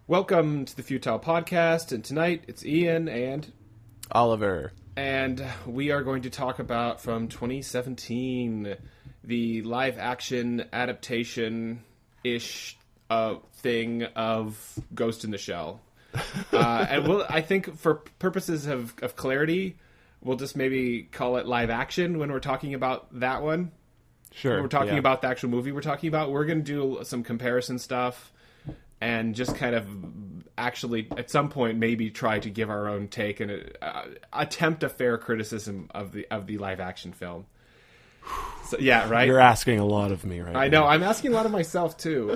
Welcome to the Futile Podcast, and tonight it's Ian and Oliver. And we are going to talk about, from 2017, the live-action adaptation-ish thing of Ghost in the Shell. I think for purposes of clarity, we'll just maybe call it live-action when we're talking about that one. Sure. When we're talking about the actual movie we're talking about. We're going to do some comparison stuff and just kind of actually, at some point, maybe try to give our own take and attempt a fair criticism of the live action film. So, yeah, right. You're asking a lot of me, right? I know. I'm asking a lot of myself too.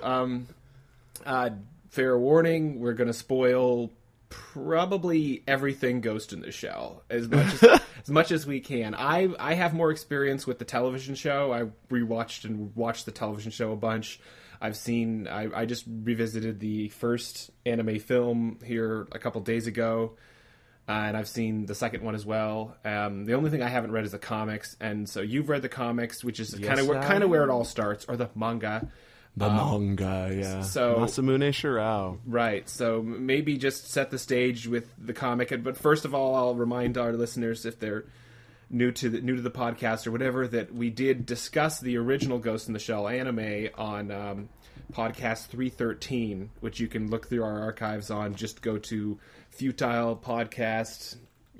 Fair warning: we're going to spoil probably everything Ghost in the Shell as much as we can. I have more experience with the television show. I rewatched and watched the television show a bunch. I just revisited the first anime film here a couple days ago, and I've seen the second one as well. The only thing I haven't read is the comics, and so you've read the comics, which is kind of where it all starts, or the manga. The manga, yeah. So Masamune Shirao. Right. So maybe just set the stage with the comic, but first of all, I'll remind our listeners, if they're new to the podcast or whatever, that we did discuss the original Ghost in the Shell anime on podcast 313, which you can look through our archives on. Just go to Futile Podcast,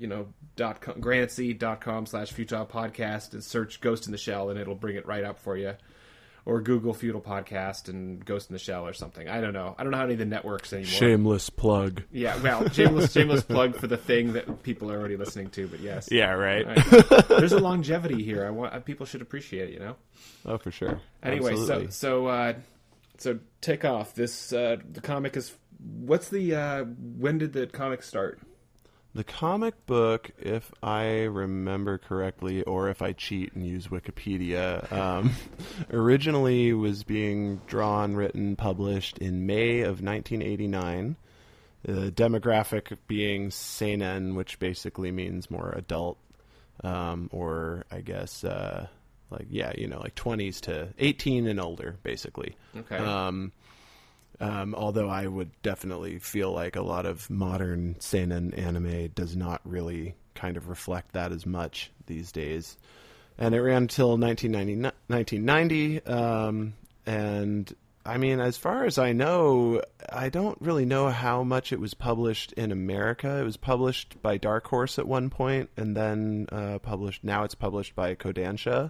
grancy.com/Futile Podcast and search Ghost in the Shell, and it'll bring it right up for you. Or Google Futile Podcast and Ghost in the Shell or something. I don't know how any of the networks anymore. Shameless plug. Yeah, well, shameless plug for the thing that people are already listening to, but yes. Yeah, right. There's a longevity here. People should appreciate it, Oh, for sure. Anyway, Absolutely. so take off. This the comic is when did the comic start? The comic book, if I remember correctly, or if I cheat and use Wikipedia, originally was being drawn, written, published in May of 1989. The demographic being seinen, which basically means more adult, or I guess, like 20s to 18 and older, basically. Okay. Although I would definitely feel like a lot of modern seinen anime does not really kind of reflect that as much these days. And it ran until 1990. And I mean, as far as I know, I don't really know how much it was published in America. It was published by Dark Horse at one point, and then now it's published by Kodansha.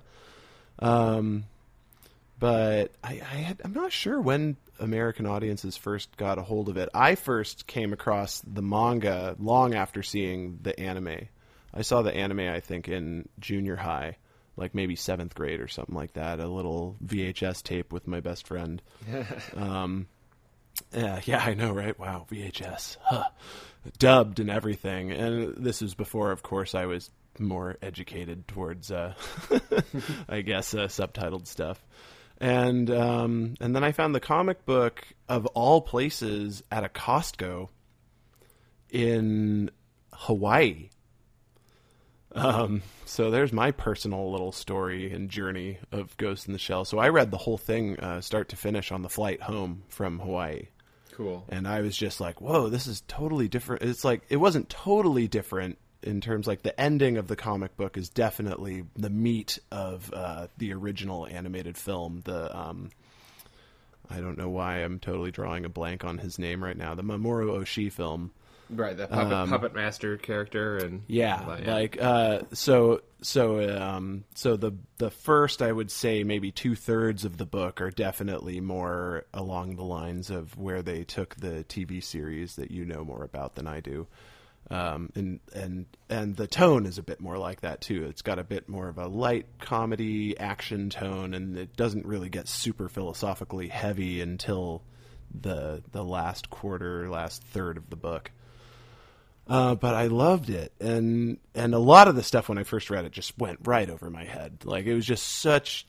But I'm not sure when American audiences first got a hold of it. I first came across the manga long after seeing the anime. I saw the anime, I think, in junior high, like maybe 7th grade or something like that, a little VHS tape with my best friend. Yeah, I know, right? Wow, VHS. Huh. Dubbed and everything. And this was before, of course, I was more educated towards, I guess, subtitled stuff. And then I found the comic book, of all places, at a Costco in Hawaii. So there's my personal little story and journey of Ghost in the Shell. So I read the whole thing start to finish on the flight home from Hawaii. Cool. And I was just like, whoa, this is totally different. It's like, it wasn't totally different in terms, like, the ending of the comic book is definitely the meat of the original animated film. I don't know why I'm totally drawing a blank on his name right now. The Mamoru Oshii film. Right, the puppet master character, and so the first, I would say, maybe 2/3 of the book are definitely more along the lines of where they took the TV series that you know more about than I do. And the tone is a bit more like that too. It's got a bit more of a light comedy action tone, and it doesn't really get super philosophically heavy until the last third of the book. But I loved it, and a lot of the stuff when I first read it just went right over my head. Like, it was just such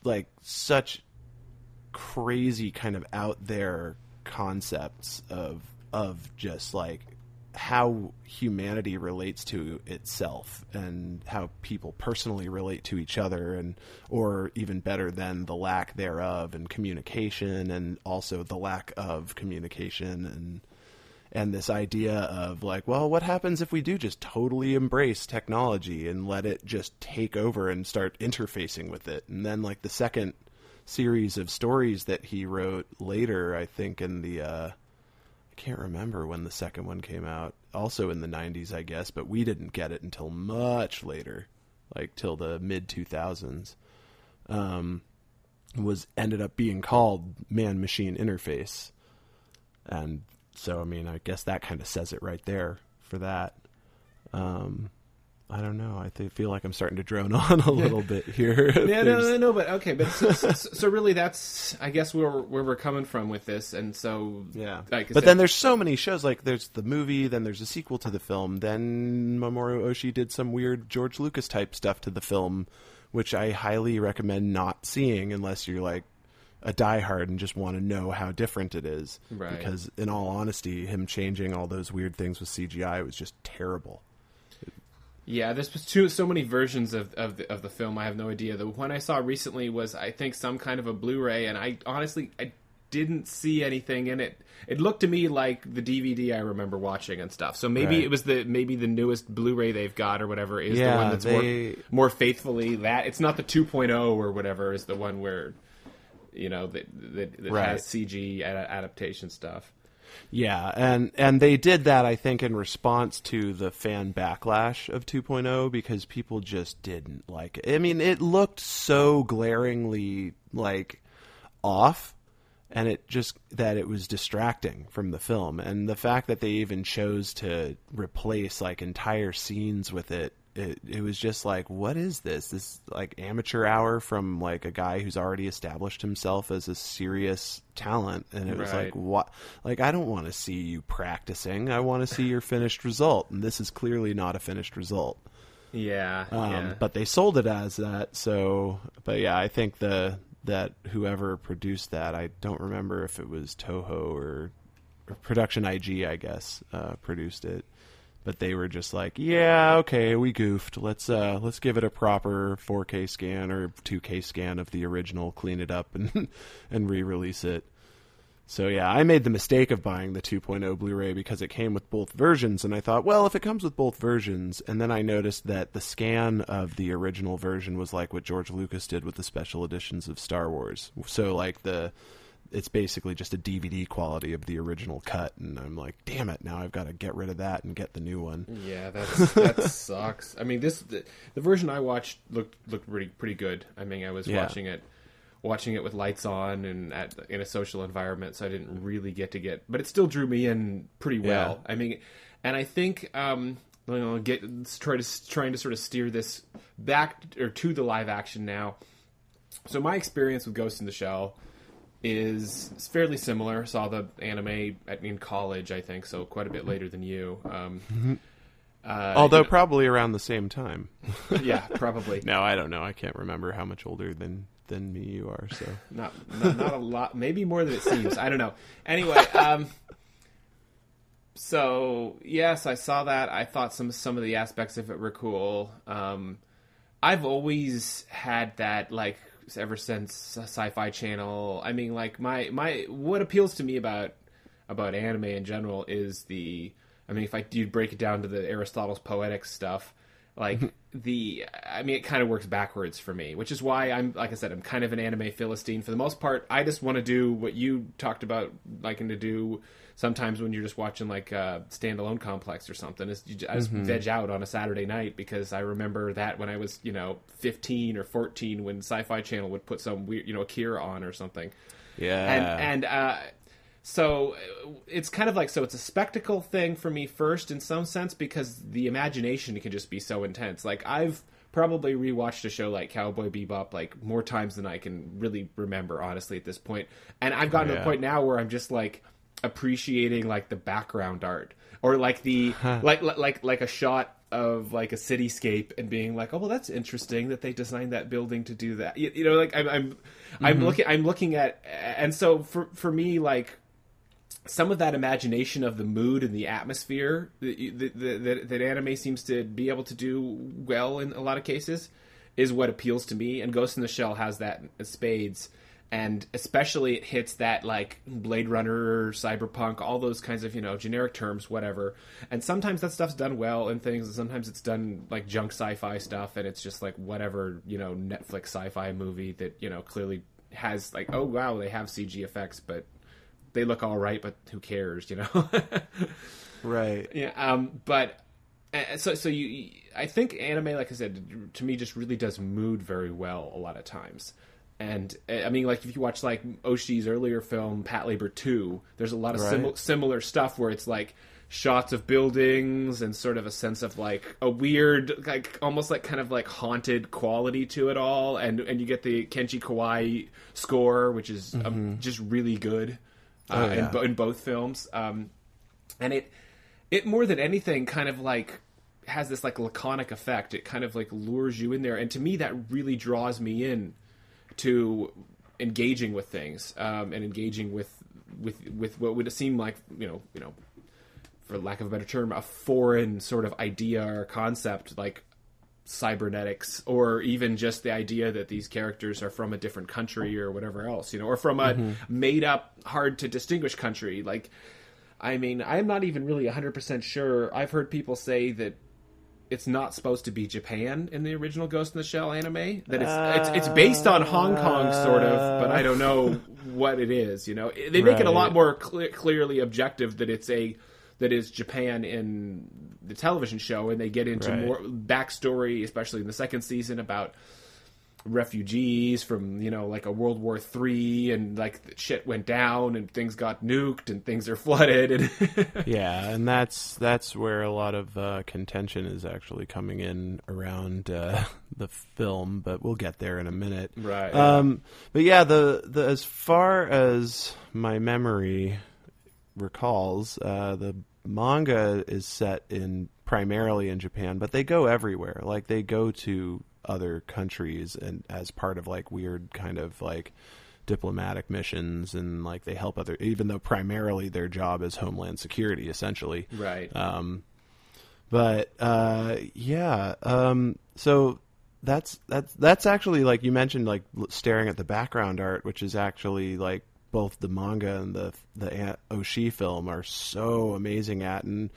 crazy kind of out there concepts of just like how humanity relates to itself and how people personally relate to each other, or even better than the lack thereof, and communication, and also the lack of communication, And this idea of like, well, what happens if we do just totally embrace technology and let it just take over and start interfacing with it? And then like the second series of stories that he wrote later, I think in the, I can't remember when the second one came out, also in the 90s, I guess, but we didn't get it until much later, like till the mid 2000s, ended up being called Man-Machine Interface. And so, I mean, I guess that kind of says it right there for that. I don't know. I feel like I'm starting to drone on a little bit here. Yeah, no, but okay. But so really, that's, I guess, where we're coming from with this. And so, yeah. like but then there's so many shows. Like, there's the movie, then there's a sequel to the film. Then Mamoru Oshii did some weird George Lucas type stuff to the film, which I highly recommend not seeing unless you're like a diehard and just want to know how different it is. Right. Because in all honesty, him changing all those weird things with CGI was just terrible. Yeah, there's so many versions of the film. I have no idea. The one I saw recently was, I think, some kind of a Blu-ray, and I honestly didn't see anything in it. It looked to me like the DVD I remember watching and stuff. So maybe it was the newest Blu-ray they've got or whatever is the one that's more faithfully that. It's not the 2.0 or whatever is the one where, you know, that has CG adaptation stuff. Yeah, and they did that, I think, in response to the fan backlash of 2.0 because people just didn't like it. I mean, it looked so glaringly, like, off, and it was distracting from the film. And the fact that they even chose to replace, like, entire scenes with it, it was just like, what is this? This, like, amateur hour from, like, a guy who's already established himself as a serious talent. And it was like, what? Like, I don't want to see you practicing. I want to see your finished result. And this is clearly not a finished result. Yeah. But they sold it as that. So, but yeah, I think that whoever produced that, I don't remember if it was Toho or Production IG, I guess, produced it. But they were just like, yeah, okay, we goofed. Let's give it a proper 4K scan or 2K scan of the original, clean it up, and re-release it. So yeah, I made the mistake of buying the 2.0 Blu-ray because it came with both versions, and I thought, well, if it comes with both versions, and then I noticed that the scan of the original version was like what George Lucas did with the special editions of Star Wars. So like it's basically just a DVD quality of the original cut, and I'm like, damn it, now I've got to get rid of that and get the new one. Yeah, that sucks. I mean, the version I watched looked pretty good. I mean, I was watching it with lights on and in a social environment, so I didn't really get, but it still drew me in pretty well. Yeah. I mean, and I think trying to sort of steer this back or to the live action now. So my experience with Ghost in the Shell is fairly similar. Saw the anime in college, I think, so quite a bit later than you. Although probably around the same time. Yeah, probably. No, I don't know. I can't remember how much older than me you are. So not a lot. Maybe more than it seems. I don't know. Anyway, so yes, I saw that. I thought some of the aspects of it were cool. I've always had that, like, ever since Sci-Fi Channel. I mean, like, my what appeals to me about anime in general is if you break it down to the Aristotle's poetic stuff, like it kind of works backwards for me, which is why I'm kind of an anime philistine for the most part. I just want to do what you talked about liking to do sometimes when you're just watching like a standalone complex or something. I just veg out on a Saturday night because I remember that when I was 15 or 14 when Sci-Fi Channel would put some weird Akira on or something. Yeah. So it's kind of like, so it's a spectacle thing for me first in some sense because the imagination can just be so intense. Like, I've probably rewatched a show like Cowboy Bebop like more times than I can really remember, honestly, at this point. And I've gotten to the point now where I'm just like appreciating like the background art or like the like a shot of like a cityscape and being like, oh well, that's interesting that they designed that building to do that. Like I'm looking at, and so for me, like, some of that imagination of the mood and the atmosphere that anime seems to be able to do well in a lot of cases is what appeals to me, and Ghost in the Shell has that in spades. And especially it hits that like Blade Runner, cyberpunk, all those kinds of, generic terms, whatever. And sometimes that stuff's done well and things, and sometimes it's done like junk sci-fi stuff, and it's just like whatever, Netflix sci-fi movie that, clearly has like, oh wow, they have CG effects, but they look all right, but who cares, Right. Yeah. But so I think anime, like I said, to me just really does mood very well a lot of times. And I mean, like if you watch like Oshii's earlier film Patlabor 2, there's a lot of similar stuff where it's like shots of buildings and sort of a sense of like a weird, like almost like kind of like haunted quality to it all. And you get the Kenji Kawai score, which is just really good in both films. And it more than anything kind of like has this like laconic effect. It kind of like lures you in there, and to me that really draws me in to engaging with things, and engaging with what would seem like, for lack of a better term, a foreign sort of idea or concept like cybernetics, or even just the idea that these characters are from a different country or whatever else, or from a made up, hard to distinguish country. Like, I mean, I'm not even really 100% sure. I've heard people say that it's not supposed to be Japan in the original Ghost in the Shell anime. That it's based on Hong Kong, sort of, but I don't know what it is. They make it a lot more clearly objective that that is Japan in the television show, and they get into more backstory, especially in the second season, about refugees from like a World War III, and like shit went down and things got nuked and things are flooded, and yeah, and that's where a lot of contention is actually coming in around the film, but we'll get there in a minute. Right. But yeah, the as far as my memory recalls, the manga is set primarily in Japan, but they go everywhere. Like they go to other countries and as part of like weird kind of like diplomatic missions, and like they help even though primarily their job is homeland security essentially. Right. So that's actually, like you mentioned, like staring at the background art, which is actually like both the manga and the Oshii film are so amazing at, and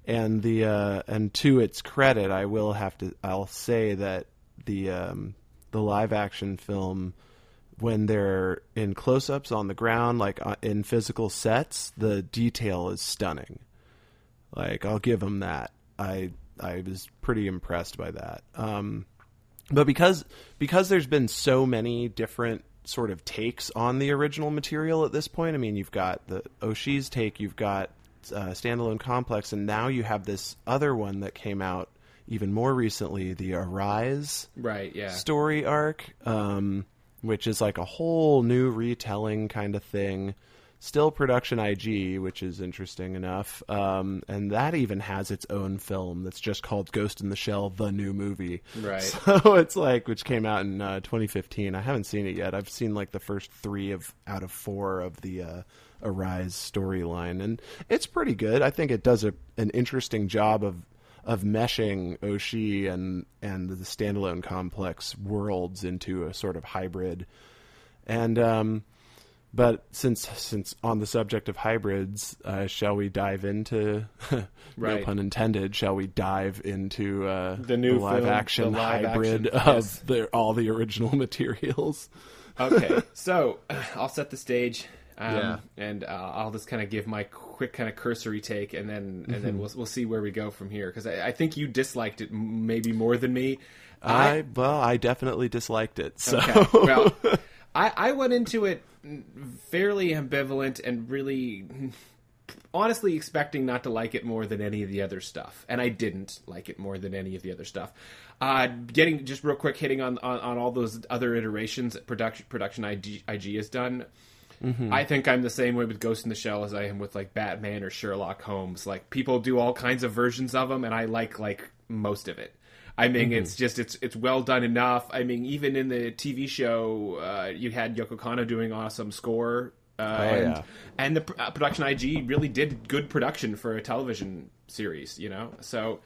to its credit, I'll say that the live action film, when they're in close-ups on the ground, like in physical sets, the detail is stunning. Like, I'll give them that. I was pretty impressed by that. But because there's been so many different sort of takes on the original material at this point, I mean, you've got the Oshii's take, you've got Standalone Complex, and now you have this other one that came out even more recently, the Arise story arc, which is like a whole new retelling kind of thing. Still production IG, which is interesting enough. And that even has its own film that's just called Ghost in the Shell, the new movie. Right. So it's like, which came out in 2015. I haven't seen it yet. I've seen like the first 3 out of 4 of the Arise storyline, and it's pretty good. I think it does an interesting job of meshing Oshii and the Standalone Complex worlds into a sort of hybrid. And but since on the subject of hybrids, shall we dive into no pun intended? Shall we dive into the new live action hybrid of all the original materials? Okay, so I'll set the stage. And I'll just kind of give my quick kind of cursory take, and then we'll see where we go from here, because I think you disliked it maybe more than me. I definitely disliked it. So. Okay. Well, I went into it fairly ambivalent and really honestly expecting not to like it more than any of the other stuff, and I didn't like it more than any of the other stuff. Getting just real quick, hitting on all those other iterations that production IG has done. Mm-hmm. I think I'm the same way with Ghost in the Shell as I am with like Batman or Sherlock Holmes. Like, people do all kinds of versions of them, and I like most of it. I mean, it's just it's well done enough. I mean, even in the TV show, you had Yoko Kanno doing awesome score, and the production IG really did good production for a television series. So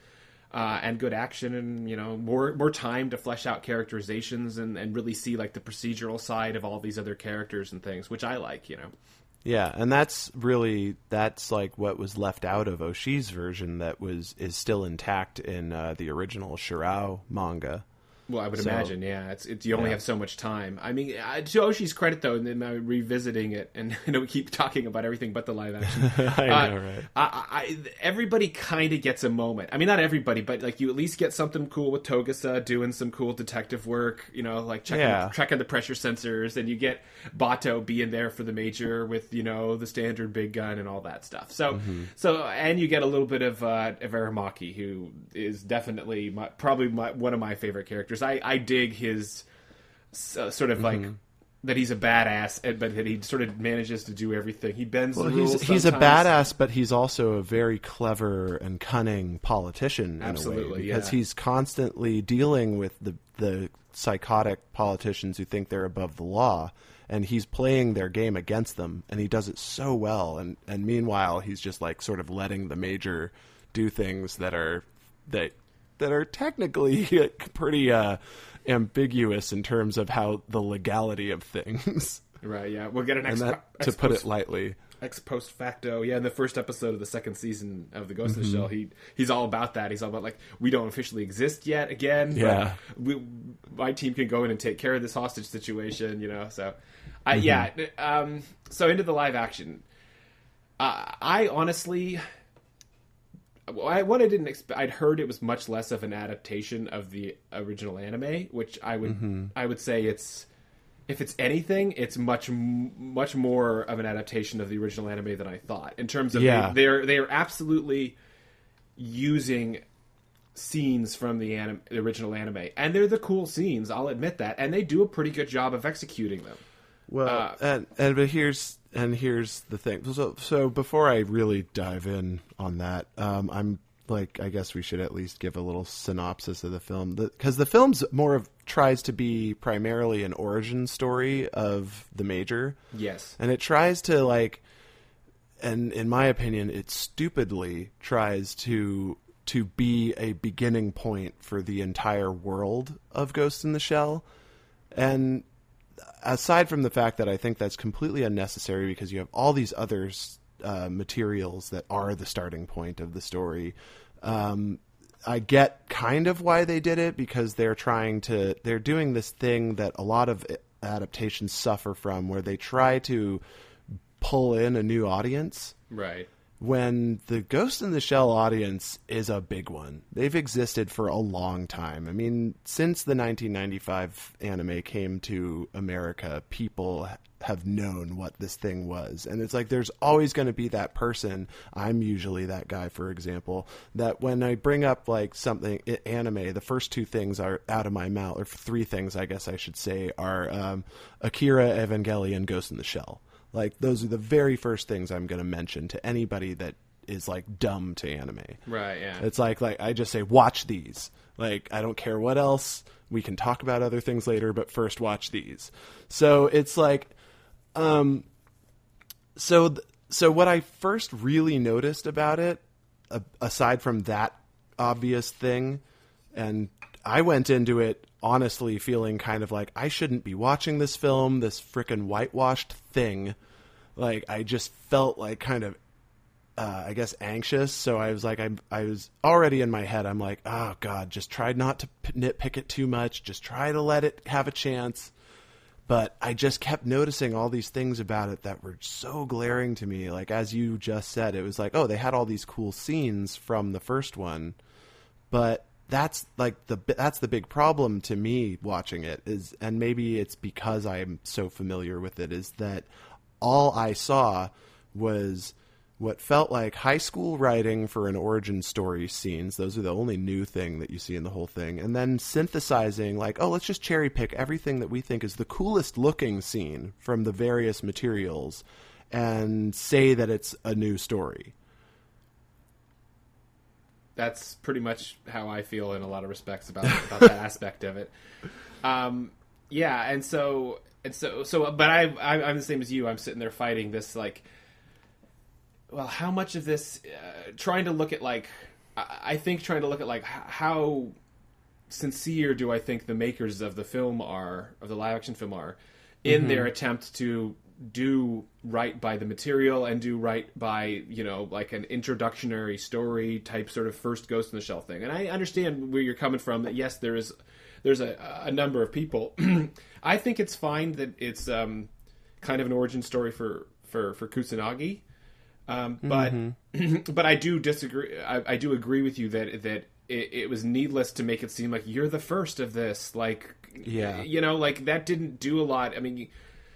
and good action, and more time to flesh out characterizations and really see like the procedural side of all these other characters and things, which I like. Yeah, and that's like what was left out of Oshii's version that is still intact in the original Shirao manga. Well, I would imagine, yeah. It's you only have so much time. I mean, to Oshii's credit, though, and then revisiting it, and I know we keep talking about everything but the live action. I know, right? Everybody kind of gets a moment. I mean, not everybody, but like you at least get something cool with Togusa doing some cool detective work. Like checking the pressure sensors, and you get Bato being there for the major with the standard big gun and all that stuff. So and you get a little bit of Aramaki, who is definitely probably one of my favorite characters. I dig his sort of like that he's a badass, but that he sort of manages to do everything. He bends the rules. He's a badass, but he's also a very clever and cunning politician. Absolutely, in a way, because he's constantly dealing with the psychotic politicians who think they're above the law, and he's playing their game against them, and he does it so well. And meanwhile, he's just like sort of letting the major do things that are technically pretty ambiguous in terms of how the legality of things. Right, yeah. We'll get an to put it lightly. Ex post facto. Yeah, in the first episode of the second season of the Ghost in the Shell, he's all about that. He's all about, like, we don't officially exist yet again. Yeah. But my team can go in and take care of this hostage situation, So, so into the live action. I honestly... What I didn't expect, I'd heard it was much less of an adaptation of the original anime, which I would say if it's anything, it's much more of an adaptation of the original anime than I thought. In terms of they are absolutely using scenes from the original anime, and they're the cool scenes. I'll admit that, and they do a pretty good job of executing them. Well, but here's the thing. So before I really dive in on that, I'm like, I guess we should at least give a little synopsis of the film, because the film's tries to be primarily an origin story of the major. Yes, and it tries to and in my opinion, it stupidly tries to be a beginning point for the entire world of Ghost in the Shell, and aside from the fact that I think that's completely unnecessary because you have all these other materials that are the starting point of the story, I get kind of why they did it, because they're doing this thing that a lot of adaptations suffer from, where they try to pull in a new audience. Right. When the Ghost in the Shell audience is a big one. They've existed for a long time. I mean, since the 1995 anime came to America, people have known what this thing was. And it's like there's always going to be that person, I'm usually that guy, for example, that when I bring up like something anime, the first two things are out of my mouth, or three things I guess I should say, are Akira, Evangelion, Ghost in the Shell. Like, those are the very first things I'm going to mention to anybody that is, like, dumb to anime. Right, yeah. It's like I just say, watch these. Like, I don't care what else. We can talk about other things later, but first watch these. So it's like, so what I first really noticed about it, aside from that obvious thing, and I went into it honestly feeling kind of like I shouldn't be watching this film, this frickin' whitewashed thing. Like, I just felt like kind of, I guess, anxious. So I was like, I was already in my head. I'm like, oh God, just try not to nitpick it too much. Just try to let it have a chance. But I just kept noticing all these things about it that were so glaring to me. Like, as you just said, it was like, oh, they had all these cool scenes from the first one, but that's like that's the big problem to me watching it is, and maybe it's because I'm so familiar with it, is that all I saw was what felt like high school writing for an origin story scenes. Those are the only new thing that you see in the whole thing. And then synthesizing like, oh, let's just cherry pick everything that we think is the coolest looking scene from the various materials and say that it's a new story. That's pretty much how I feel in a lot of respects about that aspect of it. Yeah, and so, but I'm the same as you. I'm sitting there fighting this, like, well, how much of this, trying to look at, like, I think trying to look at like how sincere do I think the makers of the film are, of the live action film are, in their attempt to do right by the material and do right by, you know, like an introductionary story type sort of first Ghost in the Shell thing. And I understand where you're coming from, that yes, there's a number of people. I think it's fine that it's kind of an origin story for Kusanagi. But I do disagree. I do agree with you that it was needless to make it seem like you're the first of this. Like, yeah, you know, like that didn't do a lot. I mean,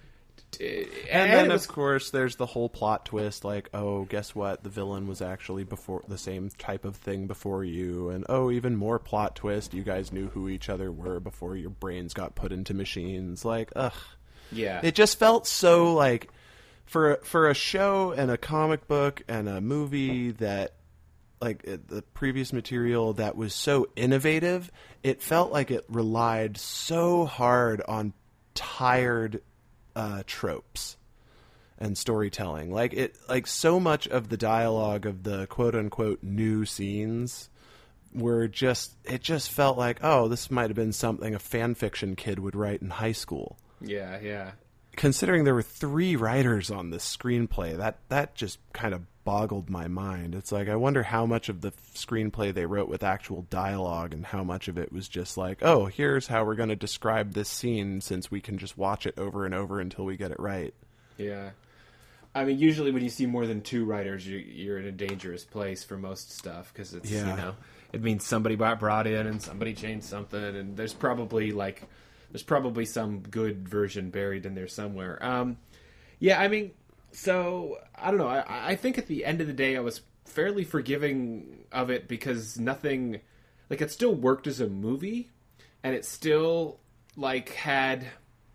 and then of course there's the whole plot twist. Like, oh, guess what? The villain was actually before the same type of thing before you, and oh, even more plot twist. You guys knew who each other were before your brains got put into machines. Like, ugh, yeah, it just felt so like. For a show and a comic book and a movie that, like, the previous material that was so innovative, it felt like it relied so hard on tired tropes and storytelling. Like so much of the dialogue of the quote unquote new scenes were it just felt like, oh, this might have been something a fan fiction kid would write in high school. Yeah, yeah. Considering there were 3 writers on this screenplay, that just kind of boggled my mind. It's like, I wonder how much of the screenplay they wrote with actual dialogue and how much of it was just like, oh, here's how we're going to describe this scene since we can just watch it over and over until we get it right. Yeah. I mean, usually when you see more than 2 writers, you're in a dangerous place for most stuff, because it's, you know, it means somebody brought in and somebody changed something, and there's probably some good version buried in there somewhere. Yeah, I mean, so, I don't know. I think at the end of the day, I was fairly forgiving of it because nothing... Like, it still worked as a movie, and it still, like, had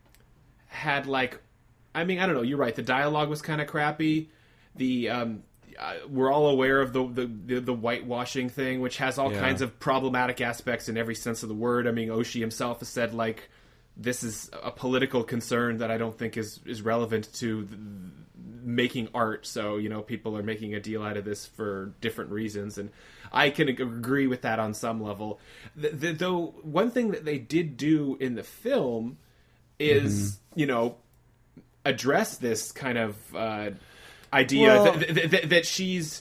like... I mean, I don't know, you're right. The dialogue was kind of crappy. We're all aware of the whitewashing thing, which has all kinds of problematic aspects in every sense of the word. I mean, Oshii himself has said, like, this is a political concern that I don't think is relevant to making art. So, you know, people are making a deal out of this for different reasons. And I can agree with that on some level. Though one thing that they did do in the film is, you know, address this kind of idea that she's...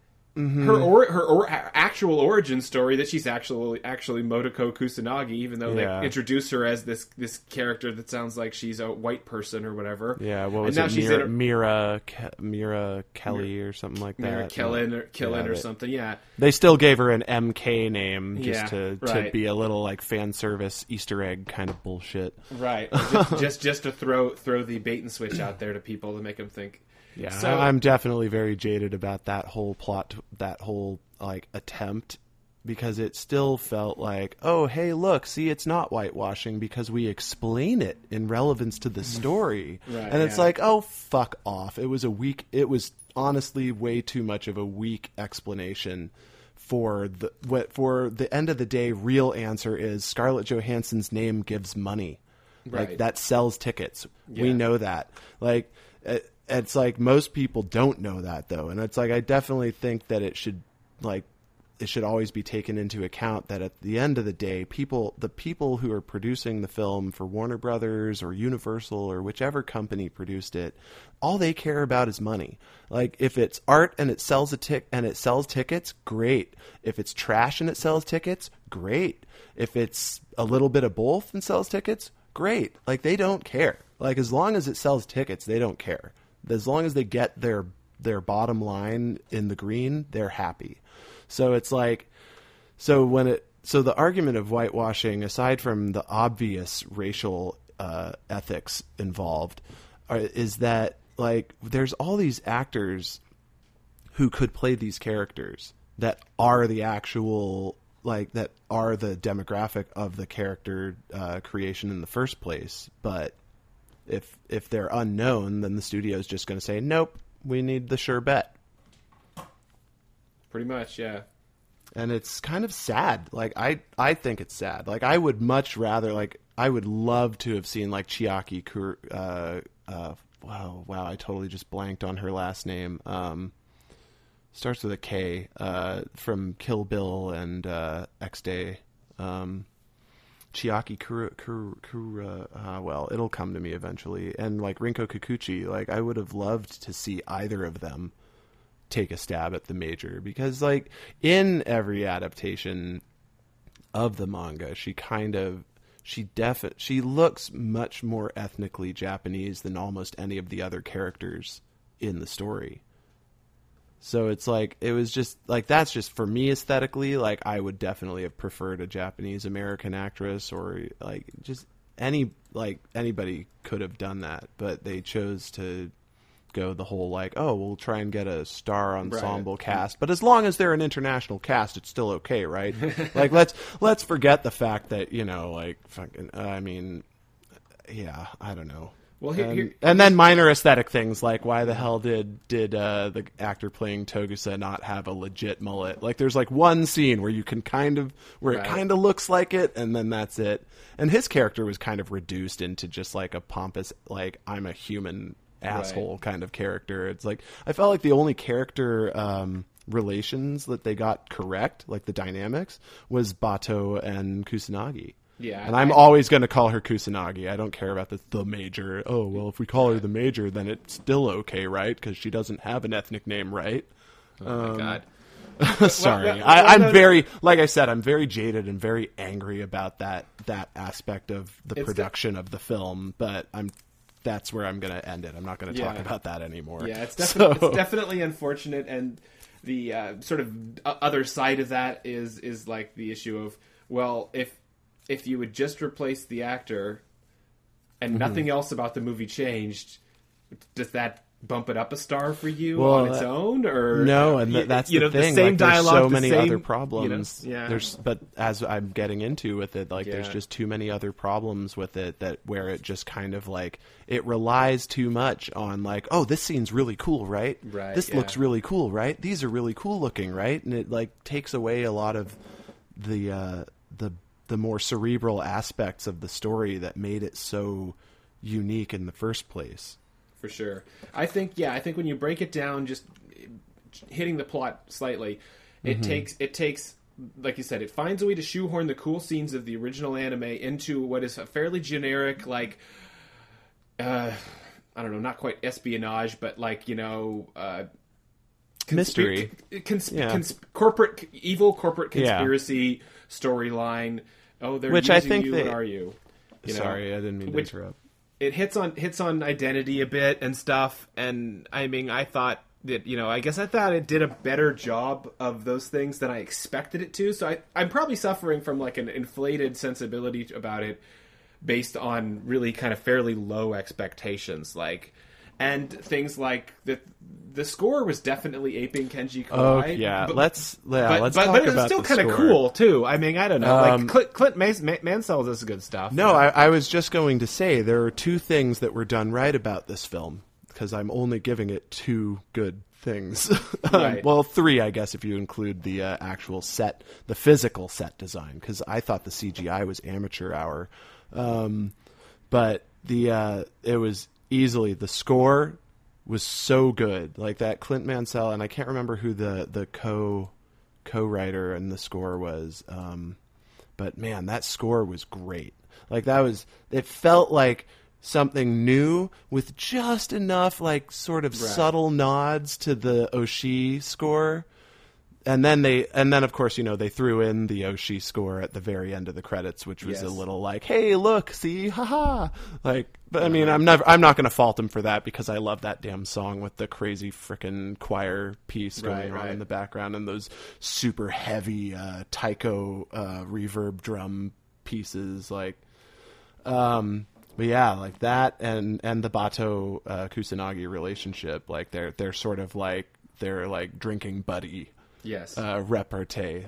Her actual origin story, that she's actually Motoko Kusanagi, even though they introduce her as this character that sounds like she's a white person or whatever. Yeah, what was it? Mira Kelly or something like that. Mira Killen or something. Yeah, they still gave her an MK name just to be a little like fan service Easter egg kind of bullshit. Right, just to throw the bait and switch out there to people to make them think. Yeah, so, I'm definitely very jaded about that whole plot, that whole like attempt, because it still felt like, oh, hey, look, see, it's not whitewashing because we explain it in relevance to the story. And it's like, oh, fuck off. It was honestly way too much of a weak explanation for the end of the day. Real answer is Scarlett Johansson's name gives money. Like, that sells tickets. We know that. Like, it's like most people don't know that, though, and it's like I definitely think that it should always be taken into account that at the end of the day, the people who are producing the film for Warner Brothers or Universal or whichever company produced it, all they care about is money. Like, if it's art and it sells tickets, great. If it's trash and it sells tickets, great. If it's a little bit of both and sells tickets, great. Like, they don't care. Like, as long as it sells tickets, they don't care. As long as they get their bottom line in the green, they're happy. So it's like, so the argument of whitewashing, aside from the obvious racial ethics involved, is that, like, there's all these actors who could play these characters that are the actual, like, that are the demographic of the character creation in the first place, but if they're unknown, then the studio's just going to say, nope, we need the sure bet. Pretty much, yeah. And it's kind of sad. Like, I think it's sad. Like, I would much rather, like, I would love to have seen, like, Chiaki wow, I totally just blanked on her last name. starts with a K, from Kill Bill and X-Day. Chiaki Kura, well, it'll come to me eventually. And like Rinko Kikuchi, like I would have loved to see either of them take a stab at the major, because like in every adaptation of the manga, she looks much more ethnically Japanese than almost any of the other characters in the story. So it's like, it was just like, that's just for me aesthetically, like I would definitely have preferred a Japanese American actress, or like just anybody could have done that, but they chose to go the whole like, oh, we'll try and get a star ensemble cast, but as long as they're an international cast, it's still okay, right? Like let's forget the fact that, you know, like fucking, I mean, yeah, I don't know. Well, and then minor aesthetic things like, why the hell did the actor playing Togusa not have a legit mullet? Like, there's like one scene where you can it kind of looks like it, and then that's it. And his character was kind of reduced into just like a pompous, like, I'm a human asshole kind of character. It's like, I felt like the only character relations that they got correct, like the dynamics, was Bato and Kusanagi. Yeah, and I'm always going to call her Kusanagi. I don't care about the major. Oh, well, if we call her the major, then it's still okay, right? Because she doesn't have an ethnic name, right? Oh, my God. Sorry. I'm very, like I said, I'm very jaded and very angry about that aspect of the production of the film, but that's where I'm going to end it. I'm not going to talk about that anymore. Yeah, it's definitely unfortunate, and the sort of other side of that is like the issue of, well, if you would just replace the actor and nothing else about the movie changed, does that bump it up a star for you on its own? Or no, and that's the thing. The same like, dialogue, there's so many other problems. You know, But as I'm getting into with it, like there's just too many other problems with it where it just kind of like, it relies too much on like, oh, this scene's really cool, right? Right. This looks really cool, right? These are really cool looking, right? And it like takes away a lot of the more cerebral aspects of the story that made it so unique in the first place. For sure. I think when you break it down, just hitting the plot slightly, it takes, like you said, it finds a way to shoehorn the cool scenes of the original anime into what is a fairly generic, like, I don't know, not quite espionage, but like, you know, mystery, evil corporate conspiracy storyline. Oh, they're which using I think you. What are you? Sorry, I didn't mean to interrupt. It hits on identity a bit and stuff, and I mean, I thought that, you know, I thought it did a better job of those things than I expected it to. So I'm probably suffering from like an inflated sensibility about it, based on really kind of fairly low expectations, like, and things like the score was definitely aping Kenji Kawai. Oh yeah, let's talk about but it was still kind of cool too. I mean, I don't know, like Clint Mansell does good stuff. No, I was just going to say there are two things that were done right about this film, because I'm only giving it two good things. Right. Well, three, I guess, if you include the actual set, the physical set design, because I thought the CGI was amateur hour. But it was easily, the score was so good, like that Clint Mansell, and I can't remember who the co-writer and the score was, but man, that score was great. Like it felt like something new with just enough like sort of subtle nods to the Oshii score. And then of course, you know, they threw in the Oshii score at the very end of the credits, which was a little like, hey, look, see, haha. Like, but I mean, I'm not going to fault him for that, because I love that damn song with the crazy frickin' choir piece going on in the background, and those super heavy taiko reverb drum pieces, like, but yeah, like that, and the Bato Kusanagi relationship, like they're sort of like, they're like drinking buddy. Yes. Repartee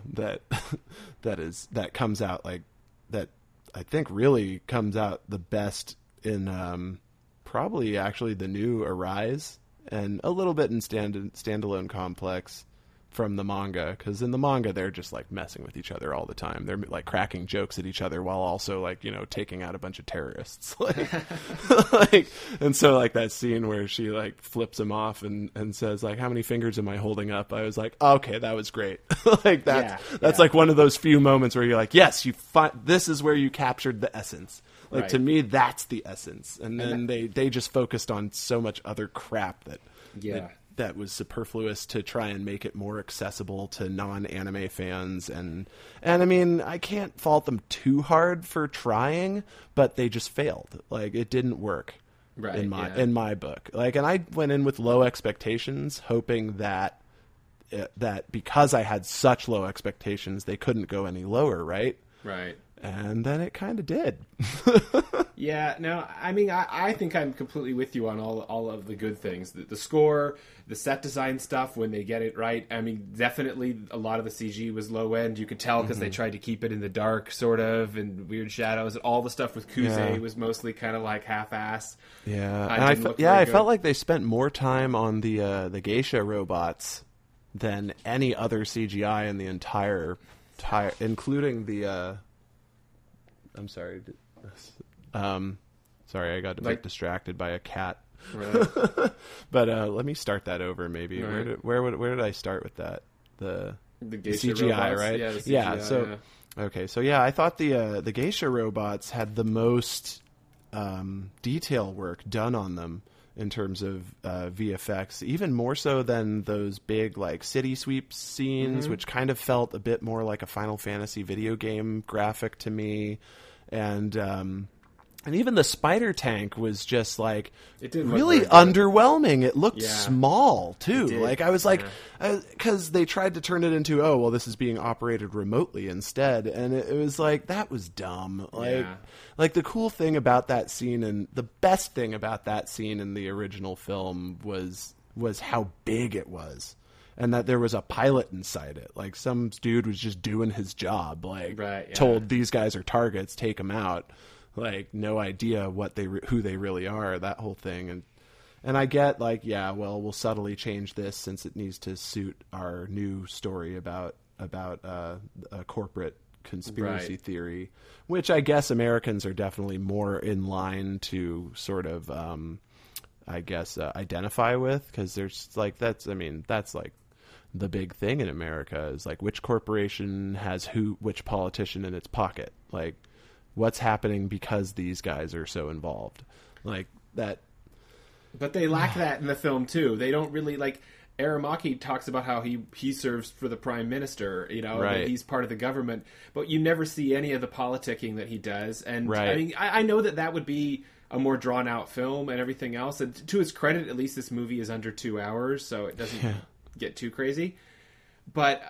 that comes out, like, that I think really comes out the best in probably actually the new Arise, and a little bit in standalone Complex, from the manga, because in the manga they're just like messing with each other all the time. They're like cracking jokes at each other while also like, you know, taking out a bunch of terrorists. Like, and so like that scene where she like flips him off and says like, how many fingers am I holding up? I was like, okay, that was great. Like that's like one of those few moments where you're like, yes, this is where you captured the essence. Like, to me, that's the essence. And then they just focused on so much other crap that was superfluous to try and make it more accessible to non-anime fans. And I mean, I can't fault them too hard for trying, but they just failed. Like, it didn't work in my book. Like, and I went in with low expectations, hoping that because I had such low expectations, they couldn't go any lower, right? Right. And then it kind of did. Yeah, no, I mean, I think I'm completely with you on all of the good things. The score, the set design stuff, when they get it right. I mean, definitely a lot of the CG was low end. You could tell because they tried to keep it in the dark, sort of, and weird shadows. All the stuff with Kuze was mostly kind of like half-ass. Yeah, I felt like they spent more time on the geisha robots than any other CGI in the entire including the... I'm sorry. Sorry, I got a bit distracted by a cat. Right. But let me start that over. Maybe right. Where did I start with that? The CGI, robots, right? Yeah. The CGI, yeah. Okay. So yeah, I thought the geisha robots had the most detail work done on them in terms of VFX, even more so than those big like city sweep scenes, which kind of felt a bit more like a Final Fantasy video game graphic to me. And even the spider tank was just like really underwhelming. It looked small too. Like I was like, because they tried to turn it into, oh well, this is being operated remotely instead, and it was like that was dumb. Like the cool thing about that scene and the best thing about that scene in the original film was how big it was. And that there was a pilot inside it. Like, some dude was just doing his job. Like, told these guys are targets, take them out. Like, no idea who they really are, that whole thing. And I get, like, we'll subtly change this since it needs to suit our new story about a corporate conspiracy theory, which I guess Americans are definitely more in line to sort of, identify with. Because there's, like, that's like, the big thing in America is like which corporation has which politician in its pocket, like what's happening because these guys are so involved, like that. But they lack that in the film too. They don't really like. Aramaki talks about how he serves for the prime minister, you know, that he's part of the government, but you never see any of the politicking that he does. And I mean, I know that would be a more drawn out film and everything else. And to his credit, at least this movie is under 2 hours, so it doesn't get too crazy. But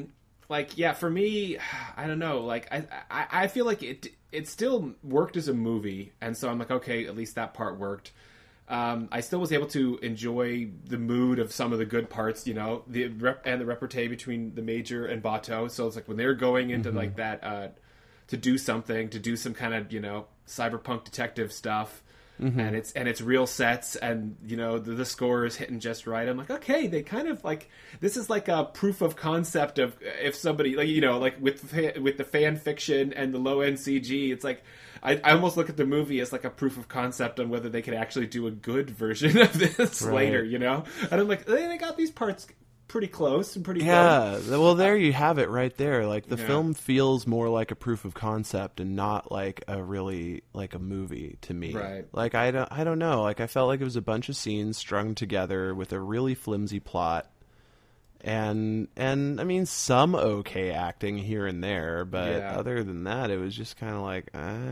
for me, I don't know, like I feel like it still worked as a movie, and so I'm like, okay, at least that part worked. I still was able to enjoy the mood of some of the good parts, you know, the repartee between the Major and Bato. So it's like when they're going into like that to do some kind of, you know, cyberpunk detective stuff. And it's real sets, and you know the score is hitting just right. I'm like, okay, they kind of like this is like a proof of concept of if somebody like, you know, like with the fan fiction and the low end CG, it's like I almost look at the movie as like a proof of concept on whether they could actually do a good version of this later, you know. And I'm like, they got these parts pretty close and pretty good. Well, there you have it right there. Like the film feels more like a proof of concept and not like a really like a movie to me. Right. Like I don't know. Like I felt like it was a bunch of scenes strung together with a really flimsy plot. And I mean some okay acting here and there, but other than that it was just kind of like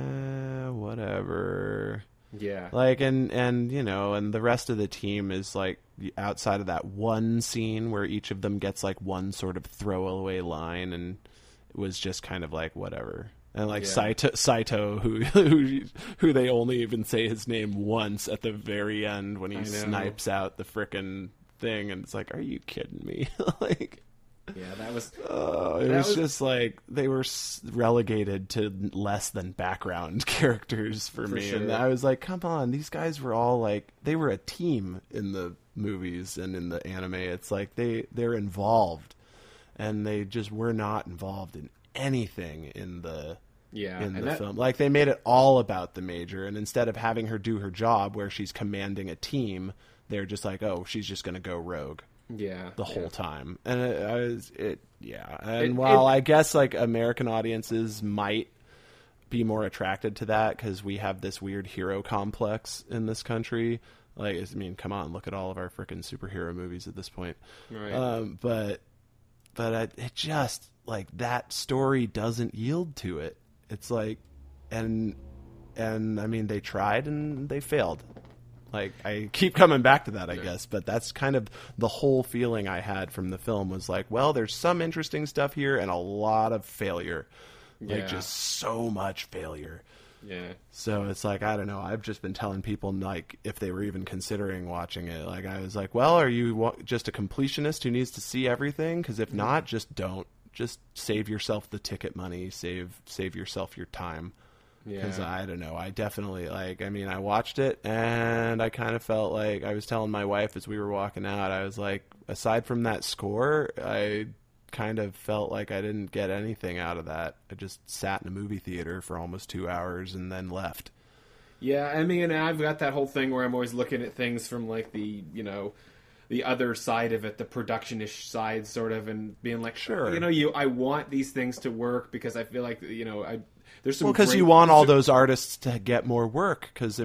whatever. Yeah. Like, and you know, and the rest of the team is like outside of that one scene where each of them gets like one sort of throwaway line, and it was just kind of like whatever. And like Saito, who they only even say his name once at the very end when he snipes out the frickin' thing, and it's like, are you kidding me? Like, yeah, that was. It was just like they were relegated to less than background characters for me, sure. And I was like, come on, these guys were all like they were a team in the movies and in the anime. It's like they're involved, and they just were not involved in anything in the Yeah, film. Like, they made it all about the Major, and instead of having her do her job where she's commanding a team, they're just like, oh, she's just going to go rogue. Yeah, the whole time. And I guess like American audiences might be more attracted to that because we have this weird hero complex in this country. Like, I mean, come on, look at all of our freaking superhero movies at this point. Right. It just, like, that story doesn't yield to it. It's like, and I mean, they tried and they failed. Like, I keep coming back to that, I guess, but that's kind of the whole feeling I had from the film was like, well, there's some interesting stuff here and a lot of failure. Like, just so much failure. Yeah. So it's like, I don't know. I've just been telling people, like, if they were even considering watching it, like, I was like, well, are you just a completionist who needs to see everything? Because if not, just don't. Just save yourself the ticket money. Save yourself your time. Because I don't know, I definitely, like, I mean, I watched it, and I kind of felt like, I was telling my wife as we were walking out, I was like, aside from that score, I kind of felt like I didn't get anything out of that. I just sat in a movie theater for almost 2 hours and then left. Yeah, I mean, I've got that whole thing where I'm always looking at things from, like, the other side of it, the production-ish side, sort of, and being like, sure, I want these things to work because I feel like, there's some because you want all those artists to get more work. Because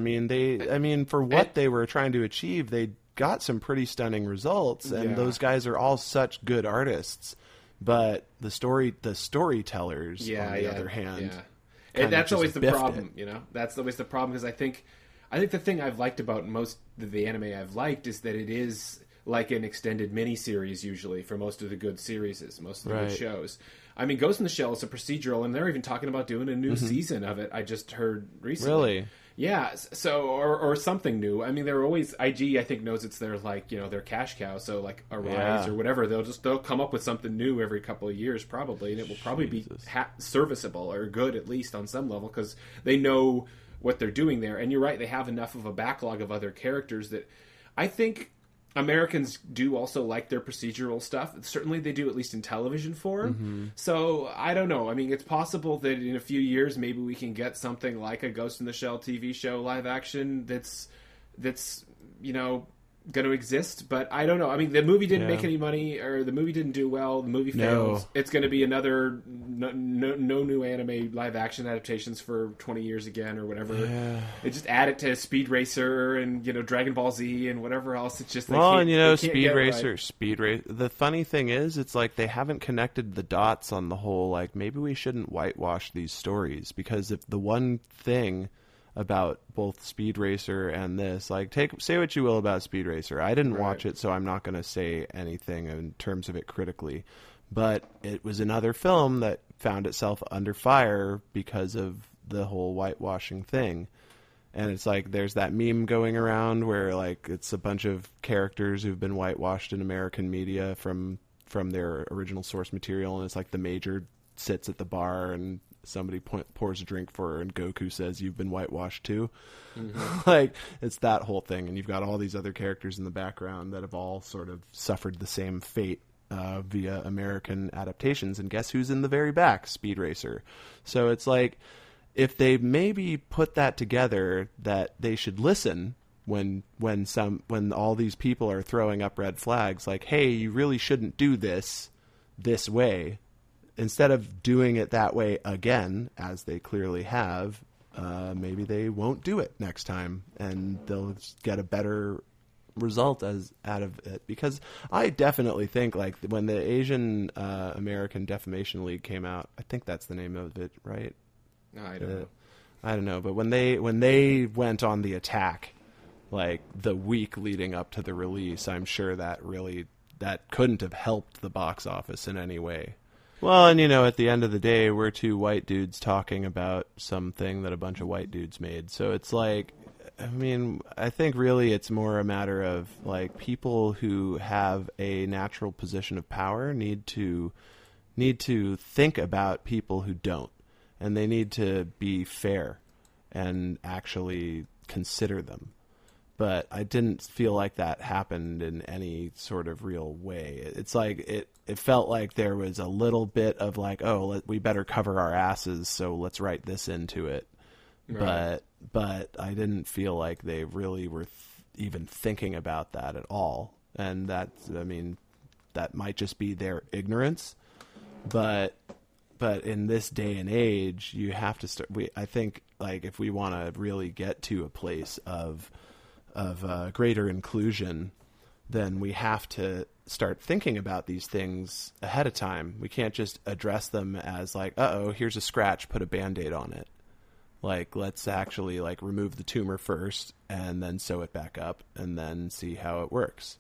for what they were trying to achieve, they got some pretty stunning results, and those guys are all such good artists. But the storytellers, on the other hand, and that's always the problem. That's always the problem because I think the thing I've liked about most of the anime I've liked is that it is like an extended miniseries usually for most of the good series, most of the good shows. I mean, Ghost in the Shell is a procedural, and they're even talking about doing a new season of it. I just heard recently. Really? Yeah. So, or something new. I mean, they're always IG. I think knows it's their their cash cow. So like Arise or whatever, they'll come up with something new every couple of years probably, and it will probably be serviceable or good at least on some level because they know what they're doing there. And you're right, they have enough of a backlog of other characters that I think Americans do also like their procedural stuff. Certainly they do, at least in television form. So, I don't know. I mean, it's possible that in a few years, maybe we can get something like a Ghost in the Shell TV show live action that's going to exist, but I don't know. I mean, the movie didn't make any money, or the movie didn't do well. The movie failed. It's going to be another no new anime live action adaptations for 20 years again, or whatever. They just add it to Speed Racer and Dragon Ball Z and whatever else. It's just Speed Racer. The funny thing is, it's like they haven't connected the dots on the whole. Like, maybe we shouldn't whitewash these stories, because if the one thing about both Speed Racer and this, like, say what you will about Speed Racer. I didn't watch it, so I'm not going to say anything in terms of it critically. But it was another film that found itself under fire because of the whole whitewashing thing. And it's like, there's that meme going around where, like, it's a bunch of characters who've been whitewashed in American media from their original source material, and it's like the Major sits at the bar and somebody pours a drink for her and Goku says, "You've been whitewashed too." Like, it's that whole thing, and you've got all these other characters in the background that have all sort of suffered the same fate via American adaptations, and guess who's in the very back? Speed Racer. So it's like, if they maybe put that together, that they should listen when all these people are throwing up red flags, like, hey, you really shouldn't do this way. Instead of doing it that way again, as they clearly have, maybe they won't do it next time, and they'll get a better result out of it. Because I definitely think, like, when the Asian American Defamation League came out, I think that's the name of it, right? I don't know. But when they went on the attack, like, the week leading up to the release, I'm sure that couldn't have helped the box office in any way. Well, and at the end of the day, we're two white dudes talking about something that a bunch of white dudes made. So it's like, I mean, I think really it's more a matter of, like, people who have a natural position of power need to think about people who don't, and they need to be fair and actually consider them. but I didn't feel like that happened in any sort of real way. It's like it felt like there was a little bit of like, oh, we better cover our asses, so let's write this into it. Right. But I didn't feel like they really were even thinking about that at all. And that might just be their ignorance. But in this day and age, you have to start. I think, like, if we want to really get to a place of greater inclusion, then we have to start thinking about these things ahead of time. We can't just address them as like, here's a scratch, put a Band-Aid on it. Like, let's actually like remove the tumor first and then sew it back up and then see how it works.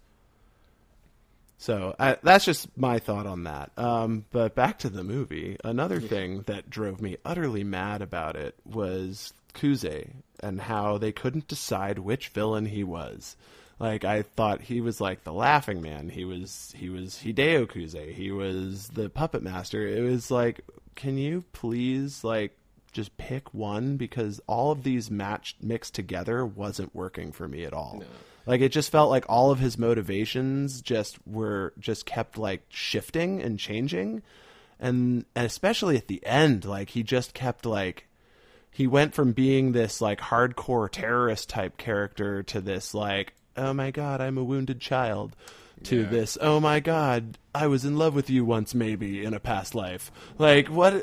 So that's just my thought on that. But back to the movie. Another thing that drove me utterly mad about it was Kuze and how they couldn't decide which villain he was. Like, I thought he was like the laughing man. He was Hideo Kuze. He was the puppet master. It was like, can you please like just pick one, because all of these mixed together wasn't working for me at all. No. Like, it just felt like all of his motivations just kept like shifting and changing. And especially at the end, like, he just kept like, he went from being this like hardcore terrorist type character to this like, oh my God, I'm a wounded child, to this, oh my God, I was in love with you once maybe in a past life. Like, what?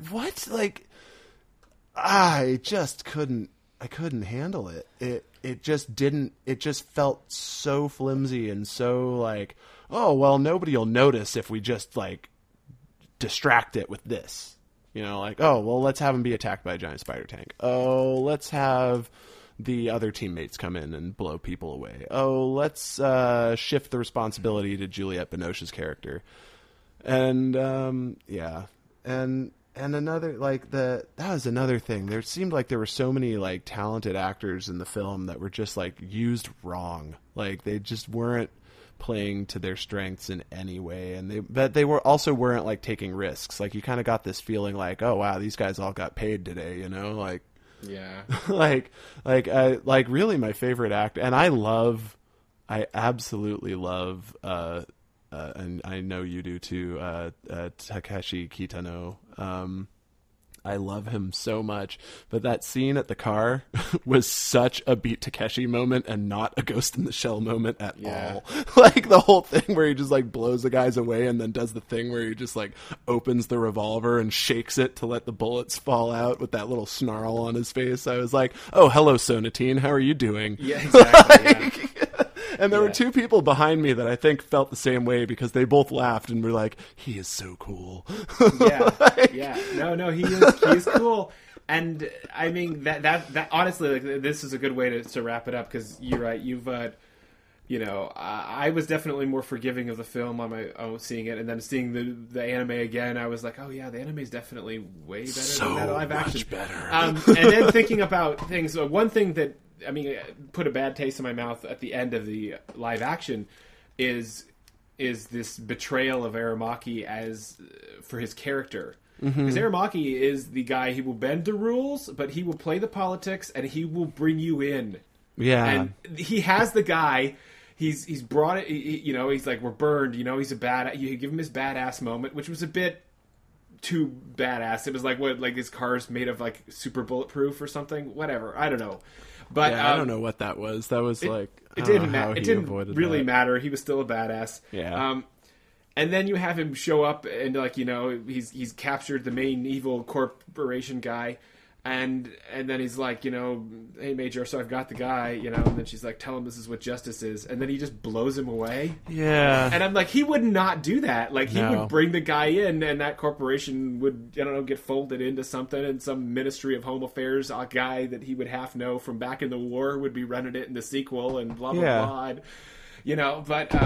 I just couldn't handle it. It just felt so flimsy and so like, oh, well, nobody will notice if we just like distract it with this, like, oh, well, let's have him be attacked by a giant spider tank. Oh, let's have the other teammates come in and blow people away. Oh, let's shift the responsibility to Juliette Binoche's character. And And another, like, that was another thing. There seemed like there were so many, like, talented actors in the film that were just, like, used wrong. Like, they just weren't playing to their strengths in any way. But they weren't, like, taking risks. Like, you kind of got this feeling like, oh, wow, these guys all got paid today, Like, yeah. like really my favorite actor. And I absolutely love, and I know you do too, Takeshi Kitano. I love him so much, but that scene at the car was such a Beat Takeshi moment and not a Ghost in the Shell moment at all. Like, the whole thing where he just like blows the guys away and then does the thing where he just like opens the revolver and shakes it to let the bullets fall out with that little snarl on his face. I was like, oh, hello, Sonatine, how are you doing? Yeah, exactly. And there were two people behind me that I think felt the same way, because they both laughed and were like, he is so cool. No, he is cool. And I mean, that honestly, like, this is a good way to wrap it up, because you're right. You've, I was definitely more forgiving of the film on my own seeing it, and then seeing the anime again, I was like, oh yeah, the anime is definitely way better than that live action. So much better. And then thinking about things, one thing that, I mean, put a bad taste in my mouth at the end of the live action is this betrayal of Aramaki as for his character. Because Aramaki is the guy, he will bend the rules, but he will play the politics and he will bring you in. Yeah. And he has the guy, he's brought it, he's like, we're burned, he's a bad, you give him his badass moment, which was a bit too badass. It was like, what, like his car's made of like super bulletproof or something? Whatever. I don't know. But I don't know what that was. That was like, it didn't really matter. He was still a badass. Yeah. And then you have him show up and like, he's captured the main evil corporation guy, and then he's like, hey Major, so I've got the guy, and then she's like, tell him this is what justice is, and then he just blows him away. Yeah. And I'm like, he would not do that. Like, he would bring the guy in, and that corporation would, get folded into something, and some Ministry of Home Affairs guy that he would half know from back in the war would be running it in the sequel, and blah blah blah. But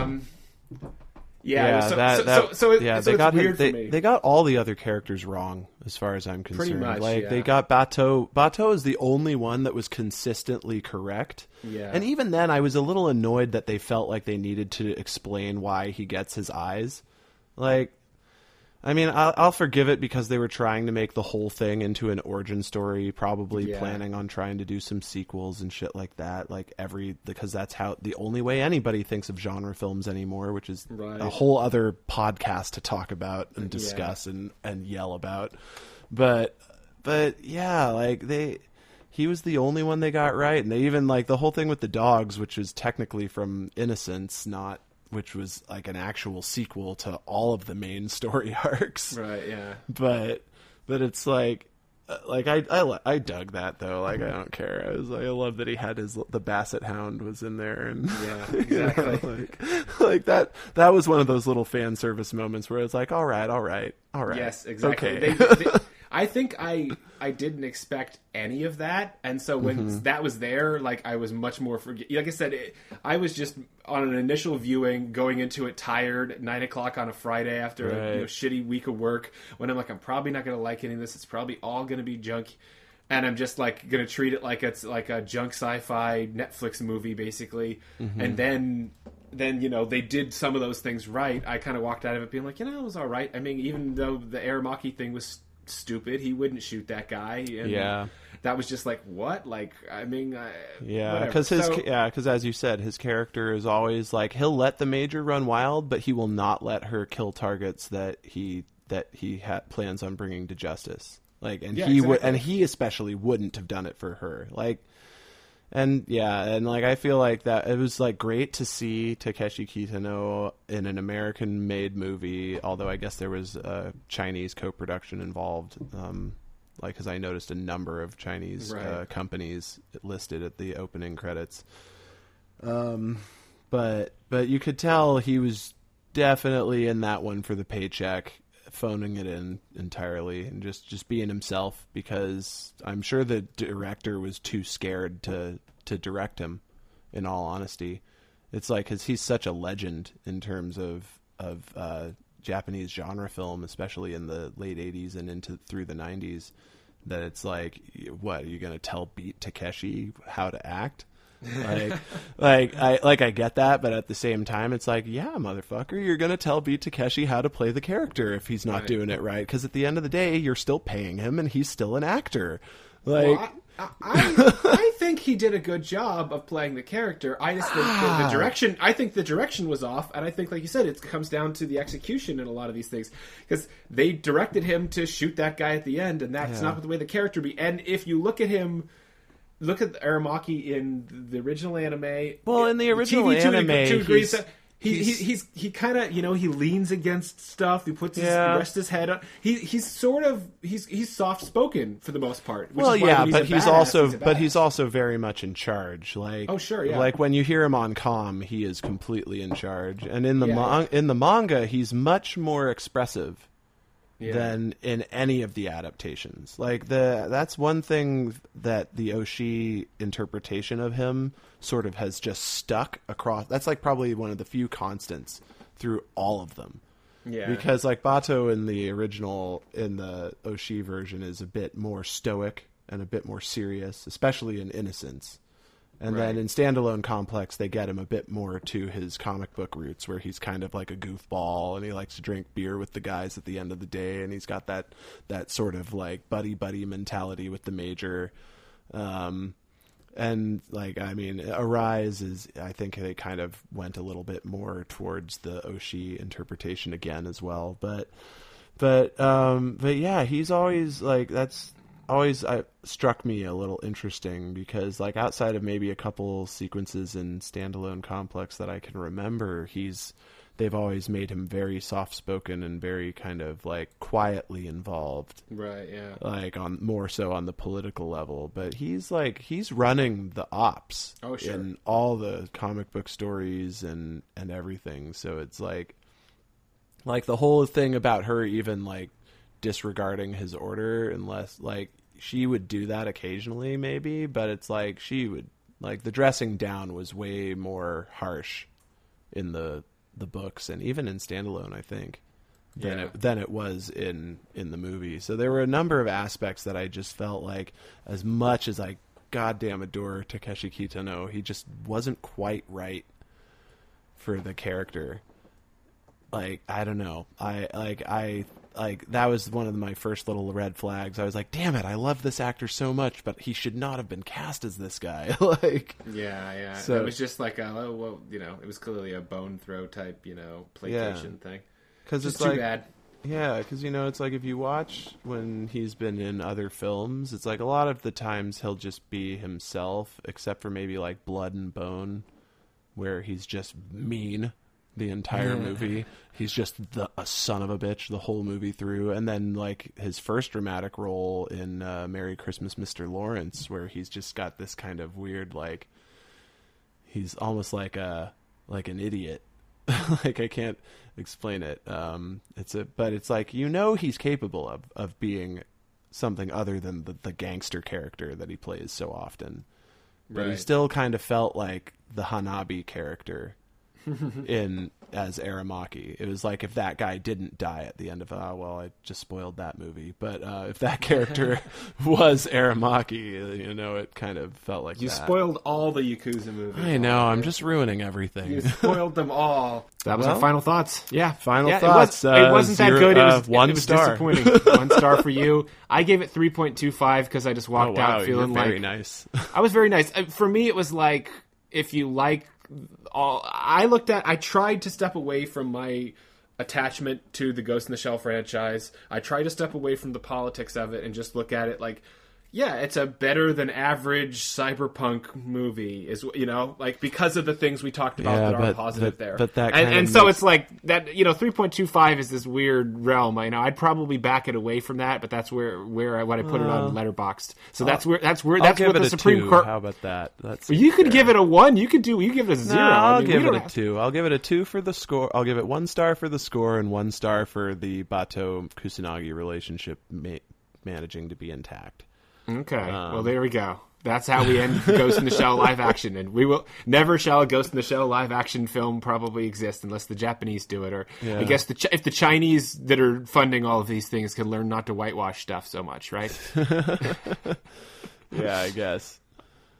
it's weird for me. They got all the other characters wrong, as far as I'm concerned. Pretty much, like, they got Batou. Batou is the only one that was consistently correct. Yeah. And even then, I was a little annoyed that they felt like they needed to explain why he gets his eyes. Like, I mean, I'll forgive it because they were trying to make the whole thing into an origin story, probably planning on trying to do some sequels and shit like that. Because that's how the only way anybody thinks of genre films anymore, which is a whole other podcast to talk about and discuss and yell about. But yeah, he was the only one they got right, and they even the whole thing with the dogs, which was technically from Innocence, which was like an actual sequel to all of the main story arcs. Right, yeah. But it's I dug that though. I don't care. I was I love that he had the Basset Hound was in there, and yeah, exactly. That was one of those little fan service moments where it's all right. Yes, exactly. Okay. I think I didn't expect any of that, and so when that was there, I was much more like I said, I was just on an initial viewing, going into it tired at 9:00 on a Friday after a shitty week of work. When I'm I'm probably not going to like any of this. It's probably all going to be junk, and I'm just going to treat it like it's like a junk sci-fi Netflix movie, basically. And then they did some of those things right. I kind of walked out of it being it was all right. I mean, even though the Aramaki thing was stupid, he wouldn't shoot that guy, and that was just what, because as you said, his character is always he'll let the Major run wild, but he will not let her kill targets that he plans on bringing to justice, he especially wouldn't have done it for her, I feel that it was great to see Takeshi Kitano in an American-made movie, although I guess there was a Chinese co-production involved, because I noticed a number of Chinese companies listed at the opening credits. But you could tell he was definitely in that one for the paycheck, phoning it in entirely and just being himself, because I'm sure the director was too scared to direct him, in all honesty. It's because he's such a legend in terms of Japanese genre film, especially in the late 80s and through the 90s, that it's what, are you going to tell Beat Takeshi how to act? I get that, but at the same time, it's yeah, motherfucker, you're gonna tell Beat Takeshi how to play the character if he's not doing it right. Because at the end of the day, you're still paying him, and he's still an actor. I think he did a good job of playing the character. I just think the direction. I think the direction was off, and I think, like you said, it comes down to the execution in a lot of these things, because they directed him to shoot that guy at the end, and that's not the way the character be. And if you look at him. Look at Aramaki in the original anime. Well, in the original anime, he kind of he leans against stuff. He puts rests his head up. He's soft spoken for the most part. He's also very much in charge. When you hear him on comm, he is completely in charge. And in the manga, he's much more expressive than in any of the adaptations. That's one thing that the Oshii interpretation of him sort of has just stuck across. That's probably one of the few constants through all of them. Yeah. Because Bato in the Oshii version is a bit more stoic and a bit more serious, especially in Innocence. And then in Standalone Complex, they get him a bit more to his comic book roots, where he's kind of like a goofball, and he likes to drink beer with the guys at the end of the day, and he's got that sort of buddy mentality with the Major. Arise is, I think they kind of went a little bit more towards the Oshii interpretation again as well. But yeah, he's always that's always struck me a little interesting, because outside of maybe a couple sequences in Standalone Complex that I can remember, they've always made him very soft spoken and very kind of quietly involved. Right, yeah. More so on the political level, but he's running the ops in all the comic book stories and everything. So it's like the whole thing about her even disregarding his order, unless she would do that occasionally maybe, but it's she would the dressing down was way more harsh in the books, and even in Standalone, I think, than it was in the movie. So there were a number of aspects that I just felt as much as I goddamn adore Takeshi Kitano, he just wasn't quite right for the character. like, I don't know. I that was one of my first little red flags. I was like, damn it, I love this actor so much, but he should not have been cast as this guy. Like, yeah. So it was just like, it was clearly a bone throw type, placation thing. Because it's too like, bad. Yeah, because, it's like if you watch when he's been in other films, it's like a lot of the times he'll just be himself, except for maybe like Blood and Bone, where he's just mean the entire movie. He's just a son of a bitch the whole movie through. And then like his first dramatic role in Merry Christmas, Mr. Lawrence, where he's just got this kind of weird, like, he's almost like an idiot. Like, I can't explain it. But it's like, he's capable of being something other than the gangster character that he plays so often. But he still kind of felt like the Hanabi character as Aramaki. It was like if that guy didn't die at the end of I just spoiled that movie. But if that character was Aramaki, it kind of felt like you that. spoiled all the Yakuza movies. I know, I'm just ruining everything. You spoiled them all. That was our final thoughts. Yeah, final thoughts. It wasn't that good. It was 1 star. Disappointing. 1 star for you. I gave it 3.25 because I just walked out feeling you're very nice. I was very nice. For me, it was like, if you like I tried to step away from my attachment to the Ghost in the Shell franchise. I tried to step away from the politics of it and just look at it like, yeah, it's a better than average cyberpunk movie, because of the things we talked about that are positive there. But that and so it's like that, 3.25 is this weird realm. I'd probably back it away from that, but that's where I put it on Letterboxd. So that's where the Supreme Court. How about that? You could give it a 1. You could give it a 0. I'll give it a 2. I'll give it a 2 for the score. I'll give it 1 star for the score and 1 star for the Bato Kusanagi relationship managing to be intact. Okay, well, there we go. That's how we end Ghost in the Shell live action, and we will never shall a Ghost in the Shell live action film probably exist unless the Japanese do it, or I guess if the Chinese that are funding all of these things can learn not to whitewash stuff so much, right? Yeah, I guess.